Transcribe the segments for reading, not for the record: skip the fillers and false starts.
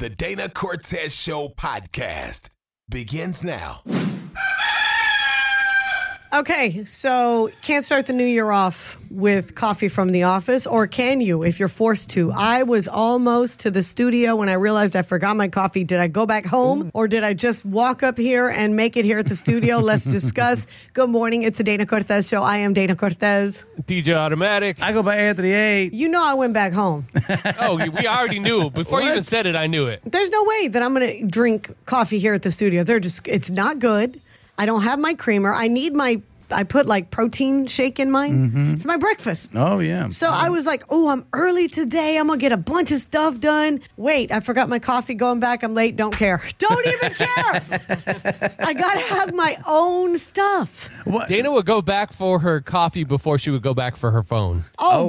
The Dana Cortez Show podcast begins now. Okay, so can't start the new year off with coffee from the office, or can you if you're forced to? I was almost to the studio when I realized I forgot my coffee. Did I go back home or did I just walk up here and make it here at the studio? Let's discuss. Good morning. It's the Dana Cortez Show. I am Dana Cortez. DJ Automatic. I go by Anthony A. You know I went back home. Oh, we already knew. Before you even said it, I knew it. There's no way that I'm going to drink coffee here at the studio. It's not good. I don't have my creamer. I put like protein shake in mine. Mm-hmm. It's my breakfast. Oh, yeah. So I was like, I'm early today. I'm going to get a bunch of stuff done. Wait, I forgot my coffee. Going back. I'm late. Don't care. Don't even care. I got to have my own stuff. What? Dana would go back for her coffee before she would go back for her phone. Oh,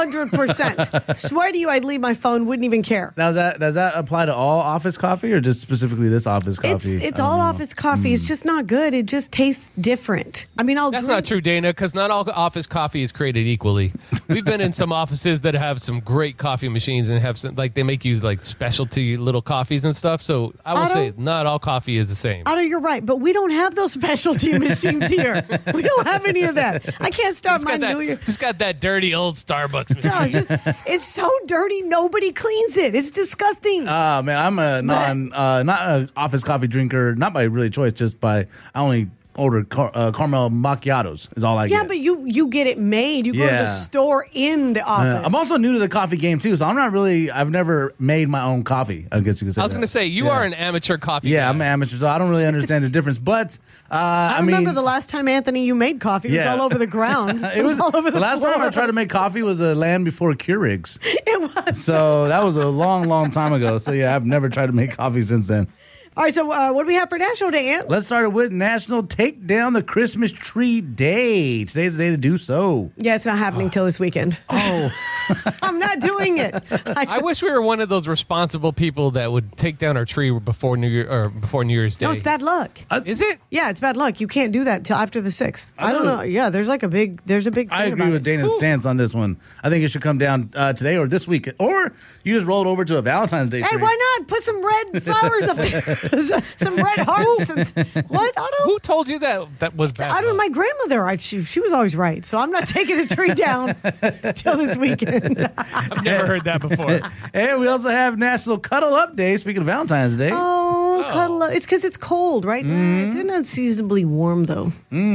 100%. Swear to you, I'd leave my phone. Wouldn't even care. Now, does that apply to all office coffee or just specifically this office coffee? It's all office coffee. It's just not good. It just tastes different. I mean, That's not true, Dana, because not all office coffee is created equally. We've been in some offices that have some great coffee machines and have some, like, they make you like specialty little coffees and stuff. So I will say not all coffee is the same. Otto, you're right, but we don't have those specialty machines here. We don't have any of that. I can't start my New Year. Just got that dirty old Starbucks machine. No, it's so dirty. Nobody cleans it. It's disgusting. Man, I'm not an office coffee drinker, not by really choice, just by I only order caramel macchiatos is all I get. Yeah, but you get it made. You go to the store in the office. I'm also new to the coffee game too, so I've never made my own coffee. I guess you could say. I was going to say you are an amateur coffee guy. I'm an amateur, so I don't really understand the difference. But I remember the last time, Anthony, you made coffee. It was all over the ground. It was all over the last floor. time I tried to make coffee was a Land Before Keurigs. It was. So that was a long, long time ago. So yeah, I've never tried to make coffee since then. All right, so what do we have for National Day, Ant? Let's start it with National Take Down the Christmas Tree Day. Today's the day to do so. Yeah, it's not happening till this weekend. Oh. I'm not doing it. I wish we were one of those responsible people that would take down our tree before New Year's Day. No, it's bad luck. Is it? Yeah, it's bad luck. You can't do that till after the 6th. I don't know. Yeah, there's a big thing I agree with Dana's stance on this one. I think it should come down today or this week. Or you just roll it over to a Valentine's Day tree. Hey, why not? Put some red flowers up there. Some red hearts. What, Otto? Who told you that was bad? I don't know. My grandmother, she was always right. So I'm not taking the tree down till this weekend. I've never heard that before. And we also have National Cuddle Up Day, speaking of Valentine's Day. Cuddle up. It's because it's cold right now. It's unseasonably warm, though.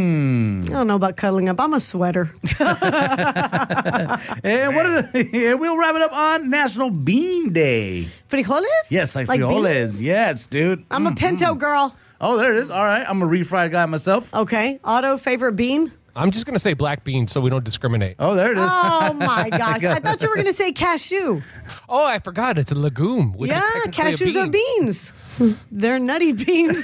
I don't know about cuddling up. I'm a sweater. And we'll wrap it up on National Bean Day. Frijoles? Yes, like frijoles. Beans? Yes, dude. I'm a pinto girl. Oh, there it is. All right. I'm a refried guy myself. Okay. Otto, favorite bean? I'm just going to say black bean so we don't discriminate. Oh, there it is. Oh, my gosh. I thought you were going to say cashew. Oh, I forgot. It's a legume. Which is technically cashews are beans. They're nutty beans.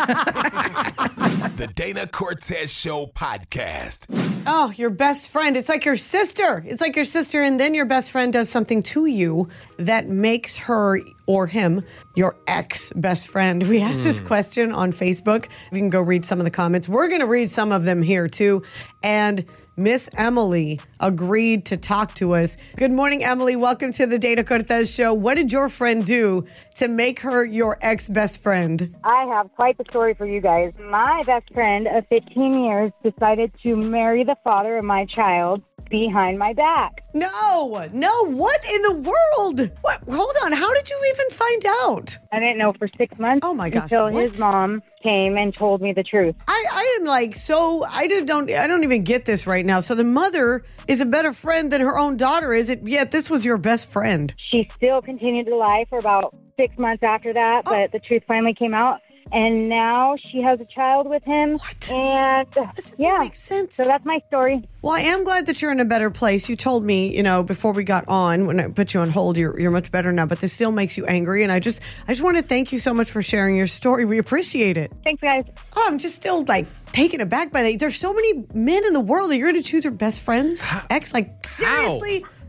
The Dana Cortez Show podcast. Oh, your best friend. It's like your sister. It's like your sister, and then your best friend does something to you that makes her or him your ex-best friend. We asked this question on Facebook. You can go read some of the comments. We're going to read some of them here, too. And Miss Emily agreed to talk to us. Good morning, Emily. Welcome to the Dana Cortez Show. What did your friend do to make her your ex-best friend? I have quite the story for you guys. My best friend of 15 years decided to marry the father of my child behind my back. No, what in the world? What? Hold on, how did you even find out? I didn't know for 6 months. Oh my gosh, until what? his mom came and told me the truth. I am like, so I don't even get this right now. So the mother is a better friend than her own daughter, is it? Yet this was your best friend. She still continued to lie for about 6 months after that, but the truth finally came out. And now she has a child with him. What? And This doesn't make sense. So that's my story. Well, I am glad that you're in a better place. You told me, before we got on, when I put you on hold, you're much better now, but this still makes you angry. And I just want to thank you so much for sharing your story. We appreciate it. Thanks, guys. Oh, I'm just still taken aback by that. There's so many men in the world that you're going to choose your best friend's ex. Like, seriously?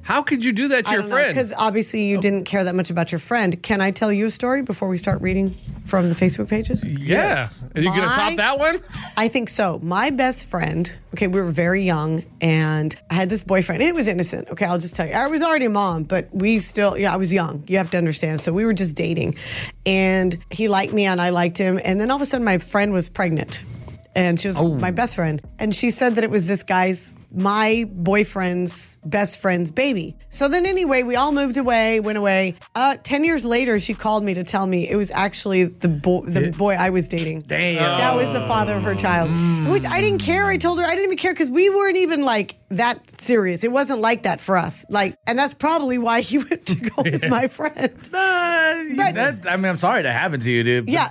How could you do that to your friend? Because obviously you didn't care that much about your friend. Can I tell you a story before we start reading from the Facebook pages? Yeah. Are you going to top that one? I think so. My best friend, okay, we were very young, and I had this boyfriend. It was innocent, okay, I'll just tell you. I was already a mom, but I was young. You have to understand. So we were just dating, and he liked me, and I liked him. And then all of a sudden, my friend was pregnant. And she was my best friend. And she said that it was my boyfriend's best friend's baby. So then anyway, we all moved away, went away. 10 years later, she called me to tell me it was actually the boy I was dating. Damn. That was the father of her child. Which I didn't care. I told her I didn't even care because we weren't even like that serious. It wasn't like that for us. And that's probably why he went to go with my friend. I'm sorry that happened to you, dude. Yeah.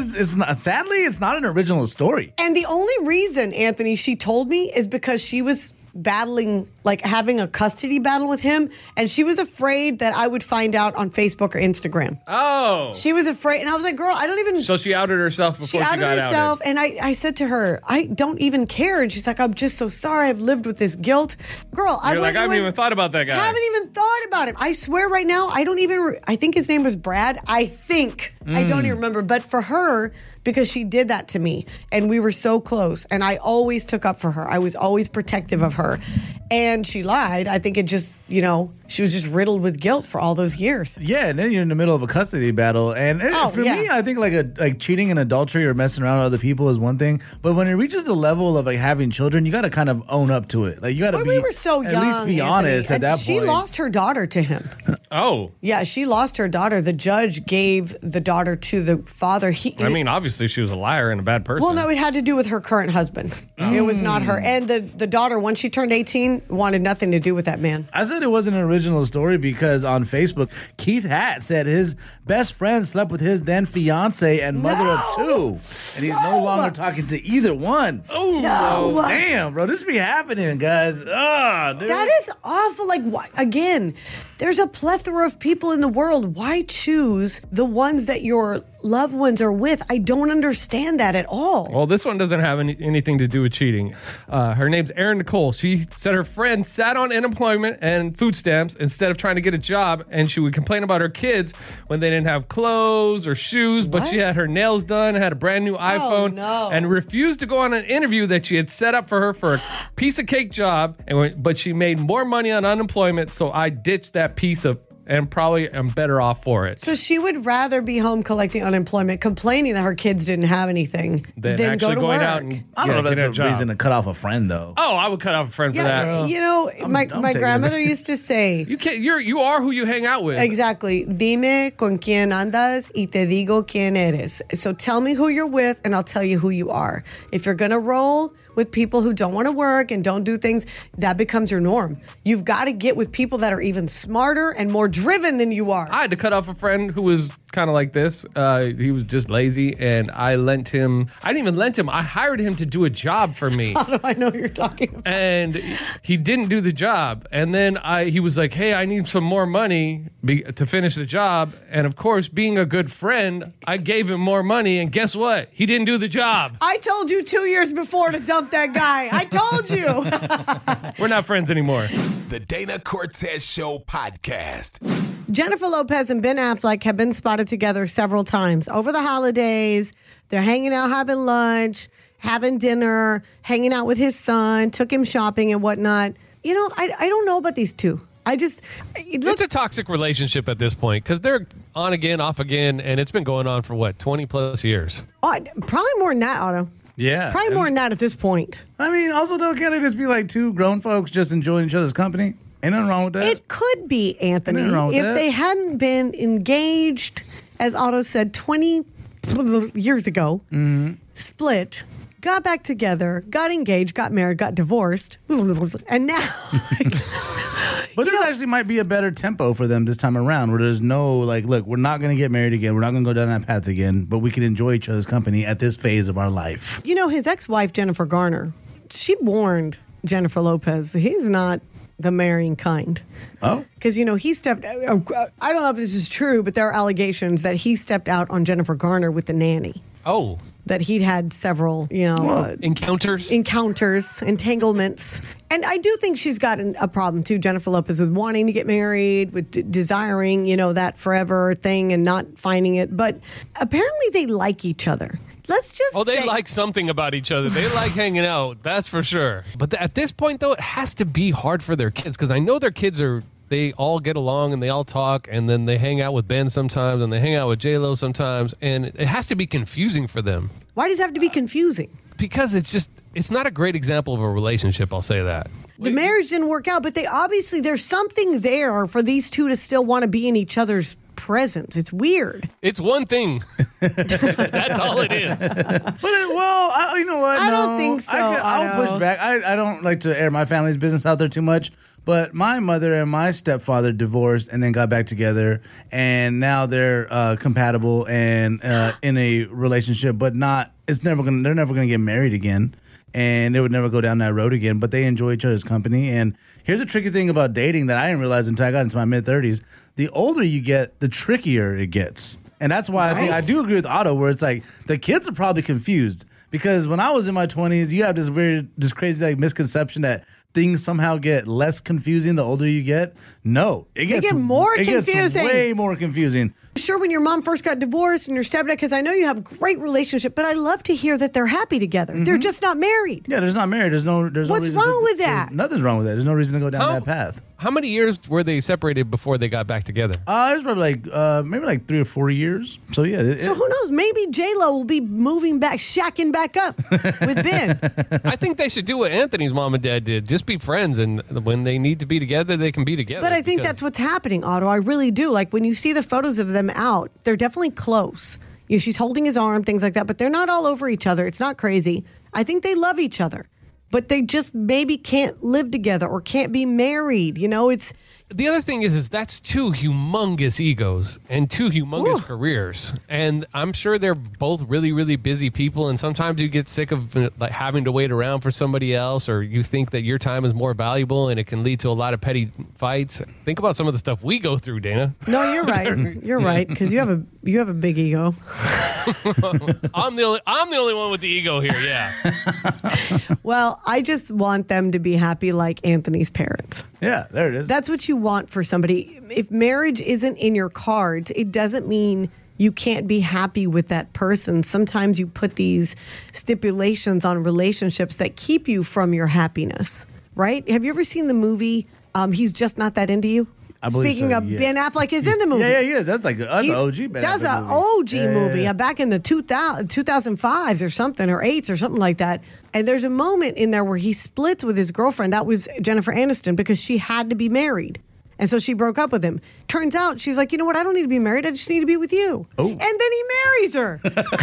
Sadly, it's not an original story. And the only reason, Anthony, she told me is because she was battling, having a custody battle with him, and she was afraid that I would find out on Facebook or Instagram. Oh. She was afraid, and I was like, girl, I don't even... So she outed herself before she got outed. She outed herself, and I said to her, I don't even care. And she's like, I'm just so sorry. I've lived with this guilt. Girl, I haven't even thought about that guy. I haven't even thought about him. I swear right now, I think his name was Brad. I don't even remember. But for her... because she did that to me, and we were so close, and I always took up for her. I was always protective of her, and she lied. I think it just, she was just riddled with guilt for all those years. Yeah, and then you're in the middle of a custody battle, and for me, I think like cheating and adultery or messing around with other people is one thing, but when it reaches the level of having children, you got to kind of own up to it. Like you got to we were so young, at least be honest at that point. She lost her daughter to him. Oh, yeah, she lost her daughter. The judge gave the daughter to the father. Obviously she was a liar and a bad person. Well, no, it had to do with her current husband. It was not her. And the daughter, once she turned 18, wanted nothing to do with that man. I said it wasn't an original story because on Facebook, Keith Hatt said his best friend slept with his then fiance and mother of two. And he's no longer talking to either one. Oh, no. Damn, bro. This be happening, guys. Dude. That is awful. Again, there's a plethora of people in the world. Why choose the ones that your loved ones are with? I don't understand that at all. Well, this one doesn't have anything to do with cheating. Her name's Erin Nicole. She said her friend sat on unemployment and food stamps instead of trying to get a job, and she would complain about her kids when they didn't have clothes or shoes, but she had her nails done, had a brand new iPhone, and refused to go on an interview that she had set up for her for a piece of cake job, but she made more money on unemployment, so I ditched that piece of and probably am better off for it. So she would rather be home collecting unemployment, complaining that her kids didn't have anything, than actually go to going work. out and I don't know if that's a job. reason to cut off a friend, though. Oh, I would cut off a friend for that. My grandmother used to say, You can't. You are who you hang out with. Exactly. Dime con quién andas y te digo quién eres. So tell me who you're with, and I'll tell you who you are. If you're gonna roll with people who don't want to work and don't do things, that becomes your norm. You've got to get with people that are even smarter and more driven than you are. I had to cut off a friend who was kind of like this. He was just lazy, and I didn't even lent him. I hired him to do a job for me. How do I know what you're talking about? And he didn't do the job. And then he was like, hey, I need some more money to finish the job. And of course, being a good friend, I gave him more money. And guess what? He didn't do the job. I told you 2 years before to dump that guy. I told you. We're not friends anymore. The Dana Cortez Show podcast. Jennifer Lopez and Ben Affleck have been spotted together several times over the holidays. They're hanging out, having lunch, having dinner, hanging out with his son, took him shopping and whatnot. I don't know about these two. It's a toxic relationship at this point because they're on again, off again, and it's been going on for 20 plus years. Probably more than that, Otto. Yeah. Probably more than that at this point. I mean, also, though, can't it just be like two grown folks just enjoying each other's company? Ain't nothing wrong with that. It could be, Anthony, if they hadn't been engaged, as Otto said, 20 years ago, split, got back together, got engaged, got married, got divorced, and now... But this actually might be a better tempo for them this time around, where there's no, look, we're not going to get married again. We're not going to go down that path again, but we can enjoy each other's company at this phase of our life. His ex-wife, Jennifer Garner, she warned Jennifer Lopez, he's not the marrying kind. Oh? Because, he stepped, I don't know if this is true, but there are allegations that he stepped out on Jennifer Garner with the nanny. Oh. That he'd had several, encounters, entanglements. And I do think she's got a problem too, Jennifer Lopez, with wanting to get married, with desiring, that forever thing and not finding it. But apparently they like each other. Let's just they say, like something about each other. They like hanging out, that's for sure. But at this point, though, it has to be hard for their kids because I know their kids they all get along and they all talk and then they hang out with Ben sometimes and they hang out with J-Lo sometimes. And it has to be confusing for them. Why does it have to be confusing? Because it's not a great example of a relationship, I'll say that. The marriage didn't work out, but there's something there for these two to still want to be in each other's presence. It's weird. It's one thing. That's all it is. But you know what? I No, don't think so, I'll Otto. push back. I don't like to air my family's business out there too much. But my mother and my stepfather divorced and then got back together, and now they're compatible and in a relationship. But they're never gonna get married again. And they would never go down that road again, but they enjoy each other's company. And here's a tricky thing about dating that I didn't realize until I got into my mid-30s. The older you get, the trickier it gets. And that's why I think I do agree with Otto, where it's like the kids are probably confused. Because when I was in my 20s, you have this crazy misconception that things somehow get less confusing the older you get. No, it gets way more confusing. Sure, when your mom first got divorced and your stepdad, because I know you have a great relationship, but I love to hear that they're happy together. They're just not married. Yeah, they're not married. There's no What's reason wrong with that? Nothing's wrong with that. There's no reason to go down that path. How many years were they separated before they got back together? It was probably maybe 3 or 4 years. So yeah. So who knows? Maybe J-Lo will be moving back, shacking back up with Ben. I think they should do what Anthony's mom and dad did. Just be friends, and when they need to be together, they can be together. But I think that's what's happening, Otto. I really do. Like when you see the photos of them out, they're definitely close. She's holding his arm, things like that, but they're not all over each other. It's not crazy. I think they love each other, but they just maybe can't live together or can't be married. It's... The other thing is that's two humongous egos and two humongous careers. And I'm sure they're both really, really busy people. And sometimes you get sick of having to wait around for somebody else, or you think that your time is more valuable and it can lead to a lot of petty fights. Think about some of the stuff we go through, Dana. No, you're right. You're right. Because you have a big ego. I'm the only one with the ego here. Yeah. Well, I just want them to be happy like Anthony's parents. Yeah, there it is. That's what you want for somebody. If marriage isn't in your cards, it doesn't mean you can't be happy with that person. Sometimes you put these stipulations on relationships that keep you from your happiness, right? Have you ever seen the movie He's Just Not That Into You? Speaking of, Ben Affleck is in the movie. Yeah, he is. That's an OG Ben Affleck. That's an OG movie back in the 2005s or something, or 8s or something like that. And there's a moment in there where he splits with his girlfriend. That was Jennifer Aniston, because she had to be married. And so she broke up with him. Turns out she's like, you know what? I don't need to be married. I just need to be with you. Oh. And then he marries her.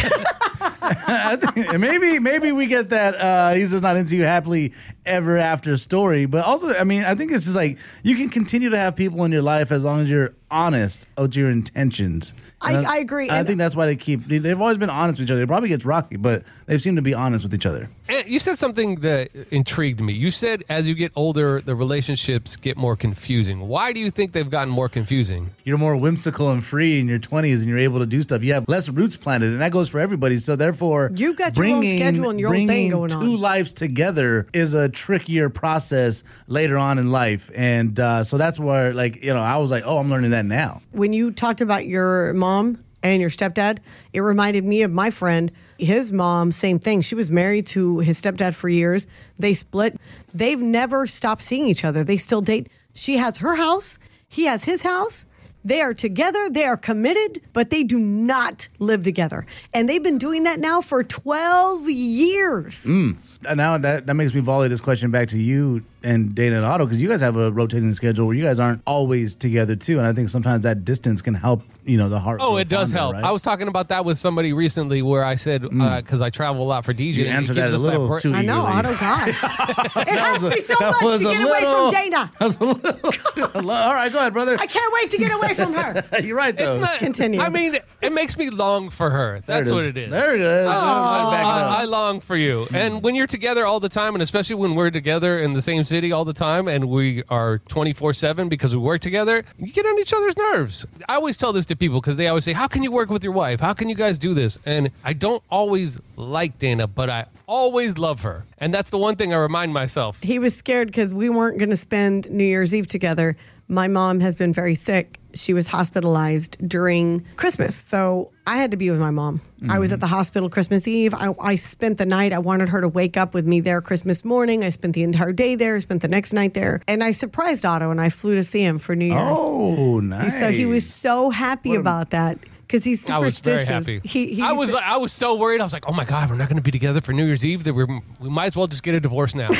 I think maybe we get that he's just not into you happily ever after story. But also, I mean, I think it's just like you can continue to have people in your life as long as you're honest with your intentions. I agree. I think that's why they've always been honest with each other. It probably gets rocky, but they seem to be honest with each other. And you said something that intrigued me. You said as you get older, the relationships get more confusing. Why do you think they've gotten more confusing? You're more whimsical and free in your 20s and you're able to do stuff. You have less roots planted, and that goes for everybody. So therefore, you've got your own schedule and your own thing going on. Bringing two lives together is a trickier process later on in life. And so that's where, I was like, oh, I'm learning that now. When you talked about your mom and your stepdad, it reminded me of my friend. His mom, same thing. She was married to his stepdad for years. They split. They've never stopped seeing each other. They still date. She has her house. He has his house. They are together. They are committed, but they do not live together. And they've been doing that now for 12 years. Now that makes me volley this question back to you and Dana and Otto, because you guys have a rotating schedule where you guys aren't always together too. And I think sometimes that distance can help, the heart. Oh, it does help. Right? I was talking about that with somebody recently where I said, because I travel a lot for DJing. You answered that a little too I know, Otto, gosh. It hurts me so much to get away from Dana. That was a little, all right, go ahead, brother. I can't wait to get away from her. You're right, though. It's not, continue. I mean, it makes me long for her. That's what it is. There it is. I long for you. And when you're together all the time, and especially when we're together in the same city all the time and we are 24/7 because we work together, you get on each other's nerves. I always tell this to people because they always say, how can you work with your wife? How can you guys do this? And I don't always like Dana, but I always love her. And that's the one thing I remind myself. He was scared because we weren't going to spend New Year's Eve together. My mom has been very sick. She was hospitalized during Christmas. So I had to be with my mom. I was at the hospital Christmas Eve. I spent the night. I wanted her to wake up with me there Christmas morning. I spent the entire day there, spent the next night there. And I surprised Otto and I flew to see him for New Year's. Oh, nice. So he was so happy about that. Because he's superstitious. I was very happy. I was so worried. I was like, oh my God, we're not going to be together for New Year's Eve. That we might as well just get a divorce now.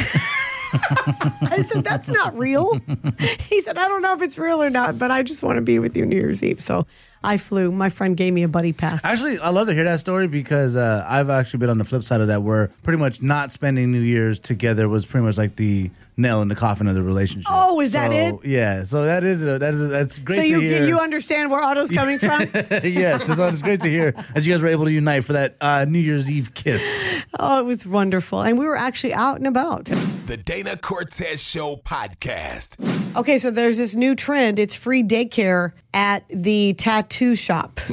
I said, that's not real. He said, I don't know if it's real or not, but I just want to be with you New Year's Eve. So I flew. My friend gave me a buddy pass. Actually, I love to hear that story because I've actually been on the flip side of that where pretty much not spending New Year's together was pretty much like the nail in the coffin of the relationship. Oh, is that it? Yeah. So that's great so to hear. So you understand where Otto's coming from? Yes. So it's great to hear that you guys were able to unite for that New Year's Eve kiss. Oh, it was wonderful. And we were actually out and about. The Dana Cortez Show podcast. Okay, so there's this new trend. It's free daycare at the tattoo shop.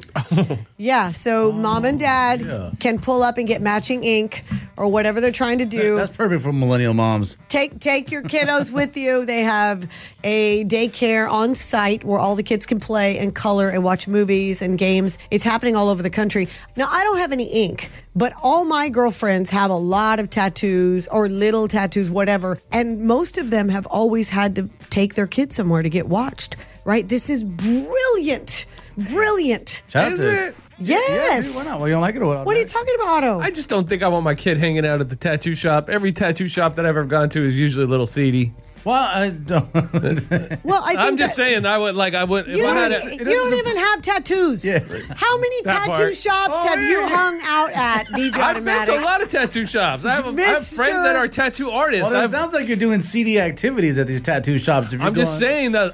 Yeah, so mom and dad can pull up and get matching ink or whatever they're trying to do. That's perfect for millennial moms. Take your kiddos with you. They have a daycare on site where all the kids can play and color and watch movies and games. It's happening all over the country. Now, I don't have any ink, but all my girlfriends have a lot of tattoos or little tattoos, whatever. And most of them have always had to take their kids somewhere to get watched, right? This is brilliant. Brilliant. Shout out Is to it? Yes. Yeah, dude, why not? Well, you don't like it or what? What are you talking about, Otto? I just don't think I want my kid hanging out at the tattoo shop. Every tattoo shop that I've ever gone to is usually a little seedy. Well, I don't. Well, I think I'm just saying, I would. You don't even have tattoos. Yeah. How many That tattoo part. shops have you hung out at, DJ I've been to a Automatic? lot of tattoo shops. I have Mr. friends that are tattoo artists. Well, it sounds like you're doing seedy activities at these tattoo shops. If you're I'm just saying that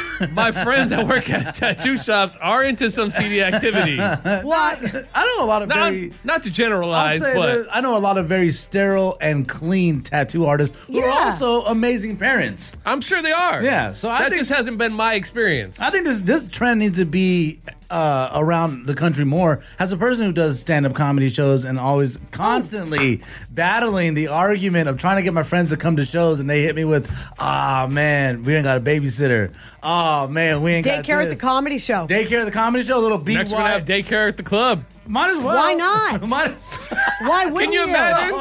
my friends that work at tattoo shops are into some seedy activity. What? I know a lot of very. Not to I'll generalize, say but I know a lot of very sterile and clean tattoo artists who are Yeah. also amazing parents. I'm sure they are. Yeah, so I that think- just hasn't been my experience. I think this trend needs to be around the country more. As a person who does stand-up comedy shows and always constantly battling the argument of trying to get my friends to come to shows, and they hit me with, "Ah, man, we ain't got a babysitter. Oh man, we ain't got Daycare at the this." comedy show. Daycare at the comedy show, a little BY. Next we're gonna have daycare at the club. Might as well. Why not? Might as Why wouldn't you imagine?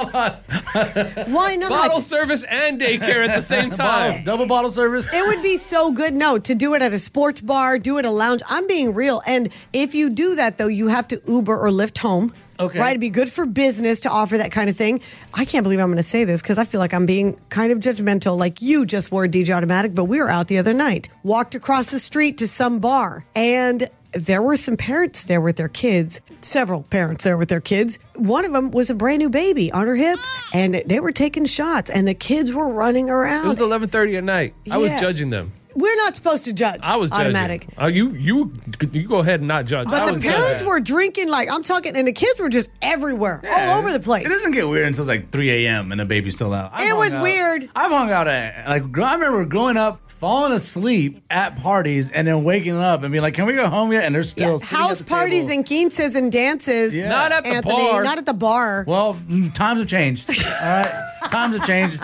Why not? Bottle service and daycare at the same time. double bottle service. It would be so good, no, to do it at a sports bar, do it at a lounge. I'm being real. And if you do that, though, you have to Uber or Lyft home. Okay. Right? It'd be good for business to offer that kind of thing. I can't believe I'm going to say this because I feel like I'm being kind of judgmental like you just were, DJ Automatic, but we were out the other night. Walked across the street to some bar and there were some parents there with their kids, several parents there with their kids. One of them was a brand new baby on her hip, and they were taking shots, and the kids were running around. It was 11:30 at night. I was Yeah. judging them. We're not supposed to judge. I was judging. Automatic. You go ahead and not judge. I But the was parents judging. were drinking like I'm talking, and the kids were just everywhere, all over the place. It doesn't get weird until it's like 3 a.m. and the baby's still out. It was weird. I've hung out at, I remember growing up, falling asleep at parties and then waking up and being like, can we go home yet? And they're still sitting at House the parties table. and quinces and dances. Yeah. Not at the Anthony, bar. not at the bar. Well, times have changed. All right? Times have changed.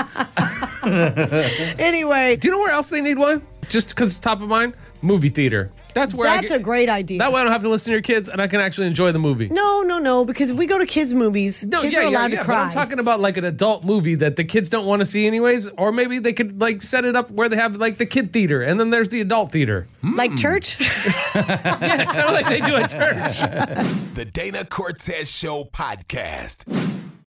Anyway, Do you know where else they need one? Just because it's top of mind? Movie theater. That's where that's a great idea. That way I don't have to listen to your kids and I can actually enjoy the movie. No, because if we go to kids' movies, kids are allowed to But cry. I'm talking about like an adult movie that the kids don't want to see anyways, or maybe they could like set it up where they have like the kid theater and then there's the adult theater. Like church? Kind of like they do at church. The Dana Cortez Show podcast.